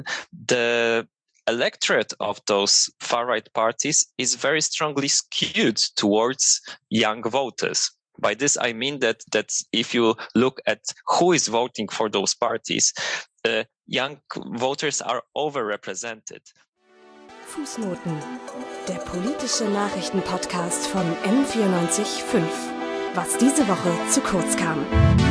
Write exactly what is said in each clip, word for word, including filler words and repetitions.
the electorate of those far-right parties is very strongly skewed towards young voters. By this I mean that that if you look at who is voting for those parties, uh, young voters are overrepresented. Fußnoten, der politische Nachrichtenpodcast von M vierundneunzig Komma fünf. Was diese Woche zu kurz kam.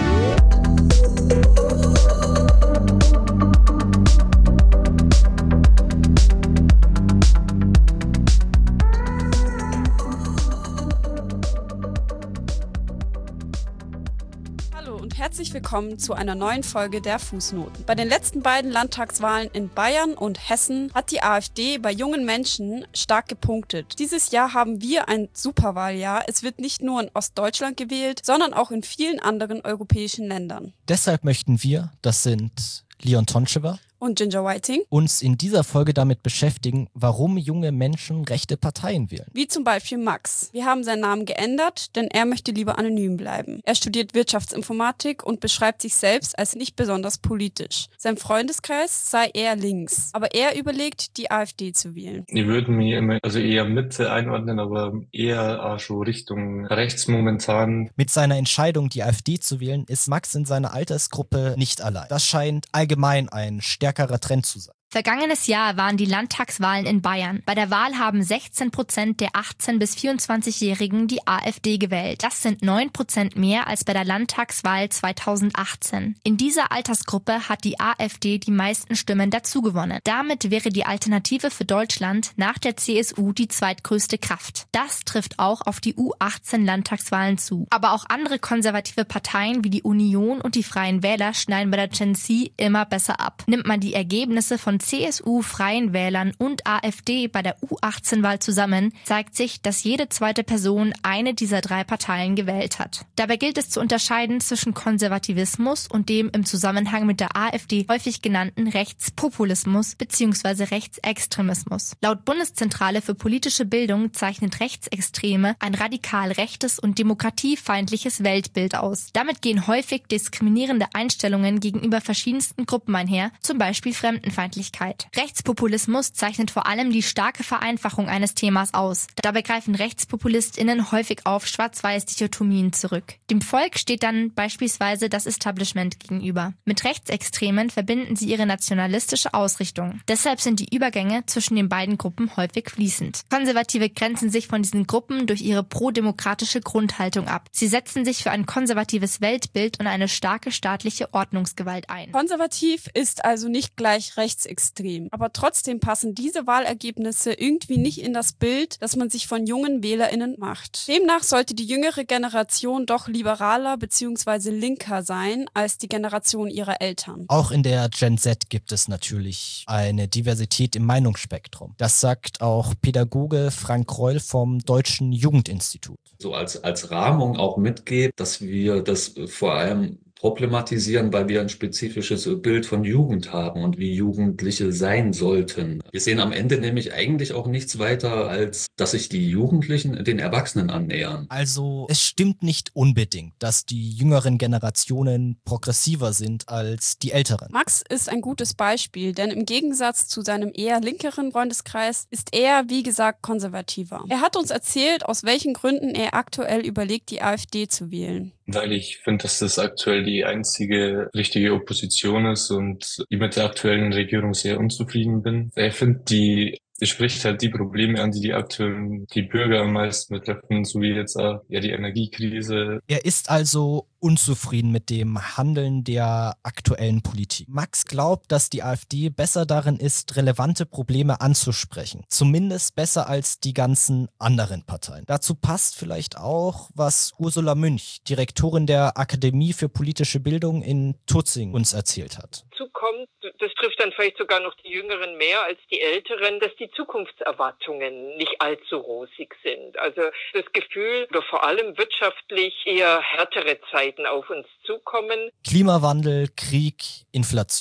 Herzlich willkommen zu einer neuen Folge der Fußnoten. Bei den letzten beiden Landtagswahlen in Bayern und Hessen hat die AfD bei jungen Menschen stark gepunktet. Dieses Jahr haben wir ein Superwahljahr. Es wird nicht nur in Ostdeutschland gewählt, sondern auch in vielen anderen europäischen Ländern. Deshalb möchten wir, das sind Leon Tonschewa und Ginger Whiting, uns in dieser Folge damit beschäftigen, warum junge Menschen rechte Parteien wählen. Wie zum Beispiel Max. Wir haben seinen Namen geändert, denn er möchte lieber anonym bleiben. Er studiert Wirtschaftsinformatik und beschreibt sich selbst als nicht besonders politisch. Sein Freundeskreis sei eher links, aber er überlegt, die AfD zu wählen. Die würden mich immer, also eher Mitte einordnen, aber eher auch schon Richtung rechts momentan. Mit seiner Entscheidung, die AfD zu wählen, ist Max in seiner Altersgruppe nicht allein. Das scheint allgemein ein stärkerer Trend zu sein. Vergangenes Jahr waren die Landtagswahlen in Bayern. Bei der Wahl haben sechzehn Prozent der achtzehn- bis vierundzwanzigjährigen die AfD gewählt. Das sind neun Prozent mehr als bei der Landtagswahl zweitausendachtzehn. In dieser Altersgruppe hat die AfD die meisten Stimmen dazugewonnen. Damit wäre die Alternative für Deutschland nach der C S U die zweitgrößte Kraft. Das trifft auch auf die U achtzehn Landtagswahlen zu. Aber auch andere konservative Parteien wie die Union und die Freien Wähler schneiden bei der Gen Z immer besser ab. Nimmt man die Ergebnisse von C S U, Freien Wählern und AfD bei der U achtzehn-Wahl zusammen, zeigt sich, dass jede zweite Person eine dieser drei Parteien gewählt hat. Dabei gilt es zu unterscheiden zwischen Konservativismus und dem im Zusammenhang mit der AfD häufig genannten Rechtspopulismus bzw. Rechtsextremismus. Laut Bundeszentrale für politische Bildung zeichnet Rechtsextreme ein radikal rechtes und demokratiefeindliches Weltbild aus. Damit gehen häufig diskriminierende Einstellungen gegenüber verschiedensten Gruppen einher, zum Beispiel Fremdenfeindlichkeit. Rechtspopulismus zeichnet vor allem die starke Vereinfachung eines Themas aus. Dabei greifen RechtspopulistInnen häufig auf Schwarz-Weiß-Dichotomien zurück. Dem Volk steht dann beispielsweise das Establishment gegenüber. Mit Rechtsextremen verbinden sie ihre nationalistische Ausrichtung. Deshalb sind die Übergänge zwischen den beiden Gruppen häufig fließend. Konservative grenzen sich von diesen Gruppen durch ihre prodemokratische Grundhaltung ab. Sie setzen sich für ein konservatives Weltbild und eine starke staatliche Ordnungsgewalt ein. Konservativ ist also nicht gleich rechtsextrem. Aber trotzdem passen diese Wahlergebnisse irgendwie nicht in das Bild, das man sich von jungen WählerInnen macht. Demnach sollte die jüngere Generation doch liberaler bzw. linker sein als die Generation ihrer Eltern. Auch in der Gen Z gibt es natürlich eine Diversität im Meinungsspektrum. Das sagt auch Pädagoge Frank Reul vom Deutschen Jugendinstitut. So als, als Rahmung auch mitgeht, dass wir das vor allem problematisieren, weil wir ein spezifisches Bild von Jugend haben und wie Jugendliche sein sollten. Wir sehen am Ende nämlich eigentlich auch nichts weiter, als dass sich die Jugendlichen den Erwachsenen annähern. Also es stimmt nicht unbedingt, dass die jüngeren Generationen progressiver sind als die älteren. Max ist ein gutes Beispiel, denn im Gegensatz zu seinem eher linkeren Freundeskreis ist er, wie gesagt, konservativer. Er hat uns erzählt, aus welchen Gründen er aktuell überlegt, die AfD zu wählen. Weil ich finde, dass das aktuell die einzige richtige Opposition ist und ich mit der aktuellen Regierung sehr unzufrieden bin. Ich finde, die Es spricht halt die Probleme an, die die aktuellen, die Bürger am meisten betreffen, so wie jetzt auch ja, die Energiekrise. Er ist also unzufrieden mit dem Handeln der aktuellen Politik. Max glaubt, dass die AfD besser darin ist, relevante Probleme anzusprechen. Zumindest besser als die ganzen anderen Parteien. Dazu passt vielleicht auch, was Ursula Münch, Direktorin der Akademie für politische Bildung in Tutzing, uns erzählt hat. Dazu kommt, das trifft dann vielleicht sogar noch die Jüngeren mehr als die Älteren, dass die Zukunftserwartungen nicht allzu rosig sind. Also das Gefühl, oder vor allem wirtschaftlich eher härtere Zeiten auf uns zukommen. Klimawandel, Krieg, Inflation.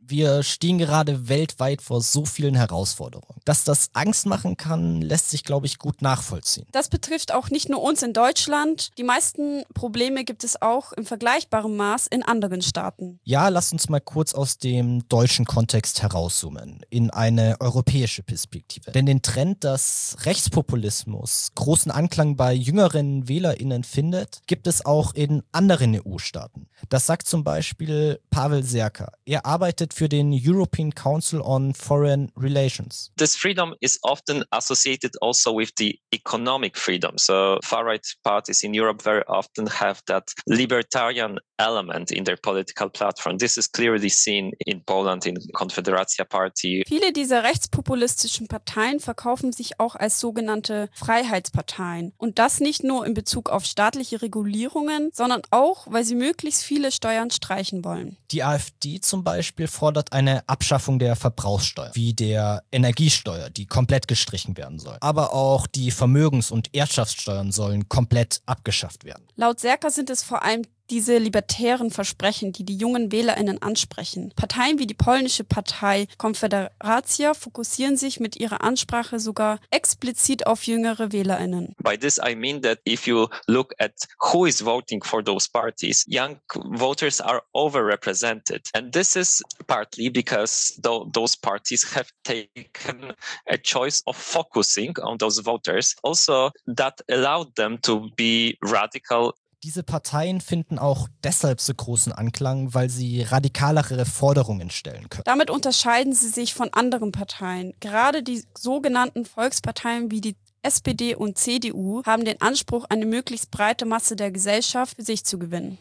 Wir stehen gerade weltweit vor so vielen Herausforderungen. Dass das Angst machen kann, lässt sich, glaube ich, gut nachvollziehen. Das betrifft auch nicht nur uns in Deutschland. Die meisten Probleme gibt es auch im vergleichbaren Maß in anderen Staaten. Ja, lasst uns mal kurz aus dem deutschen Kontext herauszoomen, in eine europäische Perspektive. Denn den Trend, dass Rechtspopulismus großen Anklang bei jüngeren WählerInnen findet, gibt es auch in anderen E U-Staaten. Das sagt zum Beispiel Pavel Serka. Er arbeitet für den European Council on Foreign Relations. This freedom is often associated also with the economic freedom. So far-right parties in Europe very often have that libertarian element in their political platform. This is clearly seen in Poland in the Konfederacja Party. Viele dieser rechtspopulistischen Parteien verkaufen sich auch als sogenannte Freiheitsparteien. Und das nicht nur in Bezug auf staatliche Regulierungen, sondern auch, weil sie möglichst viele Steuern streichen wollen. Die AfD zum Beispiel fordert eine Abschaffung der Verbrauchssteuer, wie der Energiesteuer, die komplett gestrichen werden soll. Aber auch die Vermögens- und Erbschaftssteuern sollen komplett abgeschafft werden. Laut Serka sind es vor allem diese libertären Versprechen, die die jungen WählerInnen ansprechen. Parteien wie die polnische Partei Konfederacja fokussieren sich mit ihrer Ansprache sogar explizit auf jüngere WählerInnen. By this I mean that if you look at who is voting for those parties, young voters are overrepresented. And this is partly because th- those parties have taken a choice of focusing on those voters. Also, that allowed them to be radical. Diese Parteien finden auch deshalb so großen Anklang, weil sie radikalere Forderungen stellen können. Damit unterscheiden sie sich von anderen Parteien. Gerade die sogenannten Volksparteien wie die S P D und C D U haben den Anspruch, eine möglichst breite Masse der Gesellschaft für sich zu gewinnen.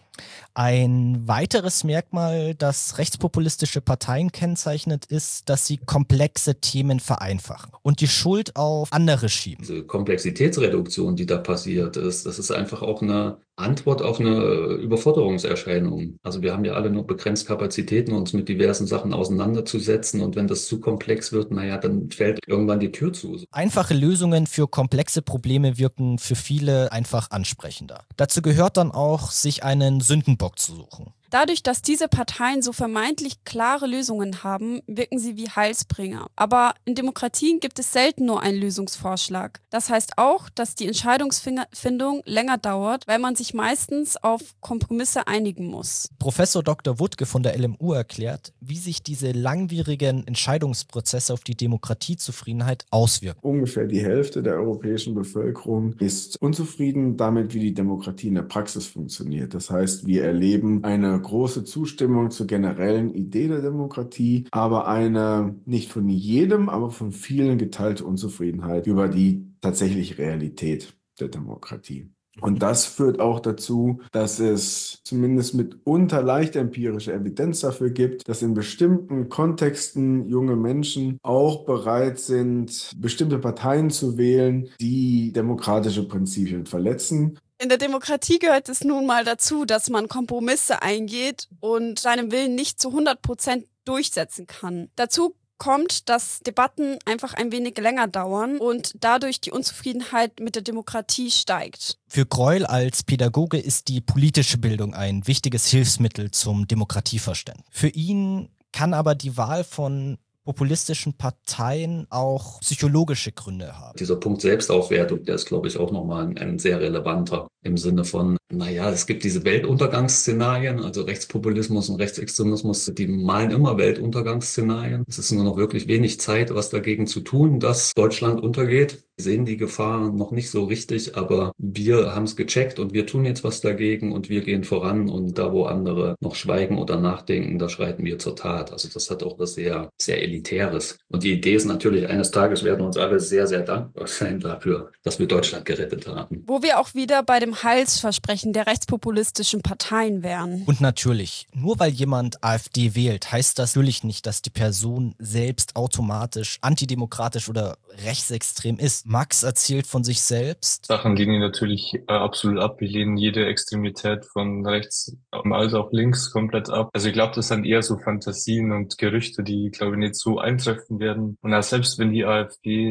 Ein weiteres Merkmal, das rechtspopulistische Parteien kennzeichnet, ist, dass sie komplexe Themen vereinfachen und die Schuld auf andere schieben. Diese Komplexitätsreduktion, die da passiert ist, das ist einfach auch eine Antwort auf eine Überforderungserscheinung. Also wir haben ja alle nur begrenzt Kapazitäten, uns mit diversen Sachen auseinanderzusetzen, und wenn das zu komplex wird, naja, dann fällt irgendwann die Tür zu. Einfache Lösungen für komplexe Probleme wirken für viele einfach ansprechender. Dazu gehört dann auch, sich einen Sündenbock zu suchen. Dadurch, dass diese Parteien so vermeintlich klare Lösungen haben, wirken sie wie Heilsbringer. Aber in Demokratien gibt es selten nur einen Lösungsvorschlag. Das heißt auch, dass die Entscheidungsfindung länger dauert, weil man sich meistens auf Kompromisse einigen muss. Professor Doktor Wuttke von der L M U erklärt, wie sich diese langwierigen Entscheidungsprozesse auf die Demokratiezufriedenheit auswirken. Ungefähr die Hälfte der europäischen Bevölkerung ist unzufrieden damit, wie die Demokratie in der Praxis funktioniert. Das heißt, wir erleben eine große Zustimmung zur generellen Idee der Demokratie, aber eine nicht von jedem, aber von vielen geteilte Unzufriedenheit über die tatsächliche Realität der Demokratie. Und das führt auch dazu, dass es zumindest mitunter leicht empirische Evidenz dafür gibt, dass in bestimmten Kontexten junge Menschen auch bereit sind, bestimmte Parteien zu wählen, die demokratische Prinzipien verletzen. In der Demokratie gehört es nun mal dazu, dass man Kompromisse eingeht und seinen Willen nicht zu hundert Prozent durchsetzen kann. Dazu kommt, dass Debatten einfach ein wenig länger dauern und dadurch die Unzufriedenheit mit der Demokratie steigt. Für Greul als Pädagoge ist die politische Bildung ein wichtiges Hilfsmittel zum Demokratieverständnis. Für ihn kann aber die Wahl von populistischen Parteien auch psychologische Gründe haben. Dieser Punkt Selbstaufwertung, der ist, glaube ich, auch nochmal ein, ein sehr relevanter im Sinne von, naja, es gibt diese Weltuntergangsszenarien, also Rechtspopulismus und Rechtsextremismus, die malen immer Weltuntergangsszenarien. Es ist nur noch wirklich wenig Zeit, was dagegen zu tun, dass Deutschland untergeht. Wir sehen die Gefahr noch nicht so richtig, aber wir haben es gecheckt und wir tun jetzt was dagegen und wir gehen voran, und da, wo andere noch schweigen oder nachdenken, da schreiten wir zur Tat. Also das hat auch was sehr, sehr Elitäres. Und die Idee ist natürlich, eines Tages werden uns alle sehr, sehr dankbar sein dafür, dass wir Deutschland gerettet haben. Wo wir auch wieder bei dem Heilsversprechen der rechtspopulistischen Parteien wären. Und natürlich, nur weil jemand AfD wählt, heißt das natürlich nicht, dass die Person selbst automatisch antidemokratisch oder rechtsextrem ist. Max erzählt von sich selbst. Sachen lehnen natürlich äh, absolut ab. Wir lehnen jede Extremität von rechts als auch links komplett ab. Also ich glaube, das sind eher so Fantasien und Gerüchte, die, glaube ich, nicht so eintreffen werden. Und auch selbst wenn die AfD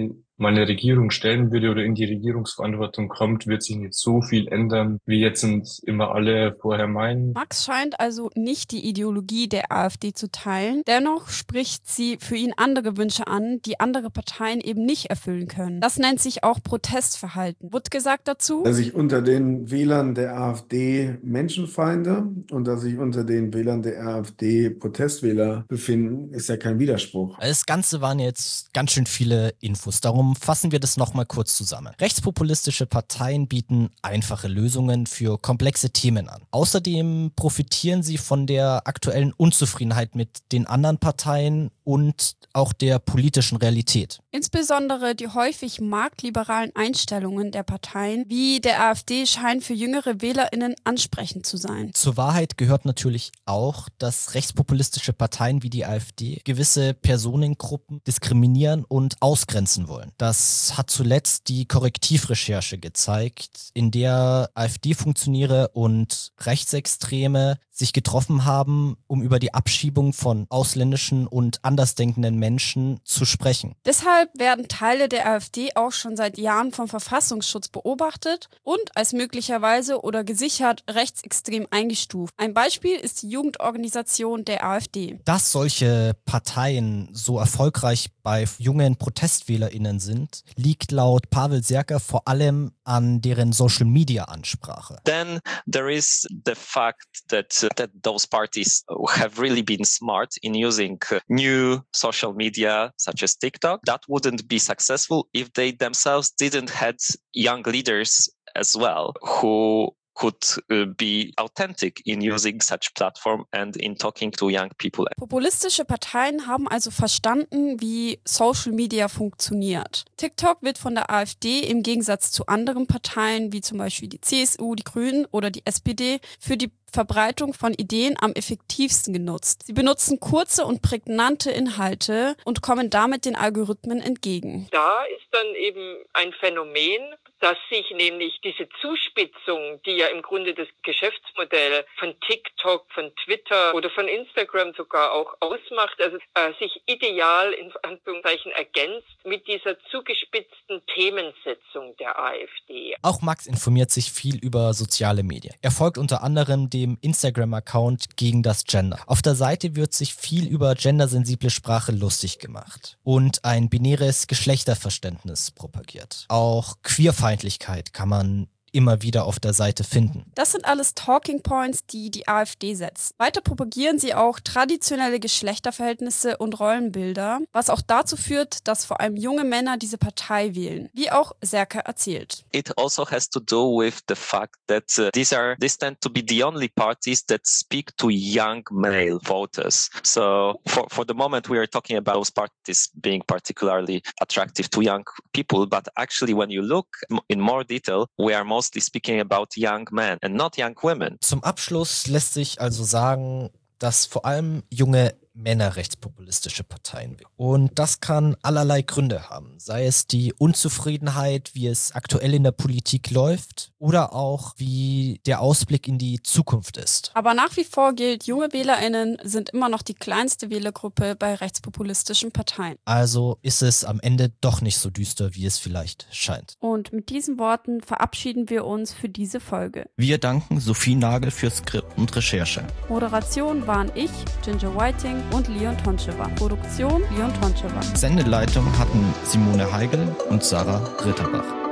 mal eine Regierung stellen würde oder in die Regierungsverantwortung kommt, wird sich nicht so viel ändern, wie jetzt sind immer alle vorher meinen. Max scheint also nicht die Ideologie der AfD zu teilen. Dennoch spricht sie für ihn andere Wünsche an, die andere Parteien eben nicht erfüllen können. Das nennt sich auch Protestverhalten. Wuttke sagt dazu: Dass sich unter den Wählern der AfD Menschenfeinde und dass sich unter den Wählern der AfD Protestwähler befinden, ist ja kein Widerspruch. Das Ganze waren jetzt ganz schön viele Infos. Darum fassen wir das nochmal kurz zusammen. Rechtspopulistische Parteien bieten einfache Lösungen für komplexe Themen an. Außerdem profitieren sie von der aktuellen Unzufriedenheit mit den anderen Parteien und auch der politischen Realität. Insbesondere die häufig marktliberalen Einstellungen der Parteien wie der AfD scheinen für jüngere WählerInnen ansprechend zu sein. Zur Wahrheit gehört natürlich auch, dass rechtspopulistische Parteien wie die AfD gewisse Personengruppen diskriminieren und ausgrenzen wollen. Das hat zuletzt die Korrektivrecherche gezeigt, in der AfD-Funktionäre und Rechtsextreme sich getroffen haben, um über die Abschiebung von ausländischen und andersdenkenden Menschen zu sprechen. Deshalb werden Teile der AfD auch schon seit Jahren vom Verfassungsschutz beobachtet und als möglicherweise oder gesichert rechtsextrem eingestuft. Ein Beispiel ist die Jugendorganisation der AfD. Dass solche Parteien so erfolgreich bei jungen ProtestwählerInnen sind, liegt laut Pavel Serker vor allem an deren Social-Media-Ansprache. Then there is the fact that uh, that those parties have really been smart in using uh, new social media such as TikTok. That wouldn't be successful if they themselves didn't had young leaders as well who could uh, be authentic in using such platform and in talking to young people. Populistische Parteien haben also verstanden, wie Social Media funktioniert. TikTok wird von der AfD im Gegensatz zu anderen Parteien, wie zum Beispiel die C S U, die Grünen oder die S P D, für die Verbreitung von Ideen am effektivsten genutzt. Sie benutzen kurze und prägnante Inhalte und kommen damit den Algorithmen entgegen. Da ist dann eben ein Phänomen, dass sich nämlich diese Zuspitzung, die ja im Grunde das Geschäftsmodell von TikTok, von Twitter oder von Instagram sogar auch ausmacht, also äh, sich ideal in Anführungszeichen ergänzt mit dieser zugespitzten Themensetzung der AfD. Auch Max informiert sich viel über soziale Medien. Er folgt unter anderem dem Instagram-Account gegen das Gender. Auf der Seite wird sich viel über gendersensible Sprache lustig gemacht und ein binäres Geschlechterverständnis propagiert. Auch Queerfeindlichkeit kann man immer wieder auf der Seite finden. Das sind alles Talking Points, die die AfD setzt. Weiter propagieren sie auch traditionelle Geschlechterverhältnisse und Rollenbilder, was auch dazu führt, dass vor allem junge Männer diese Partei wählen, wie auch Serker erzählt. It also has to do with the fact that uh, these are these tend to be the only parties that speak to young male voters. So for for the moment we are talking about those parties being particularly attractive to young people, but actually when you look in more detail, we are mostly speaking about young men and not young women. Zum Abschluss lässt sich also sagen, dass vor allem junge Männer rechtspopulistische Parteien wählen. Und das kann allerlei Gründe haben. Sei es die Unzufriedenheit, wie es aktuell in der Politik läuft oder auch wie der Ausblick in die Zukunft ist. Aber nach wie vor gilt, junge WählerInnen sind immer noch die kleinste Wählergruppe bei rechtspopulistischen Parteien. Also ist es am Ende doch nicht so düster, wie es vielleicht scheint. Und mit diesen Worten verabschieden wir uns für diese Folge. Wir danken Sophie Nagel für Skript und Recherche. Moderation waren ich, Ginger Whiting und Leon Toncheva. Produktion Leon Toncheva. Sendeleitung hatten Simone Heigel und Sarah Ritterbach.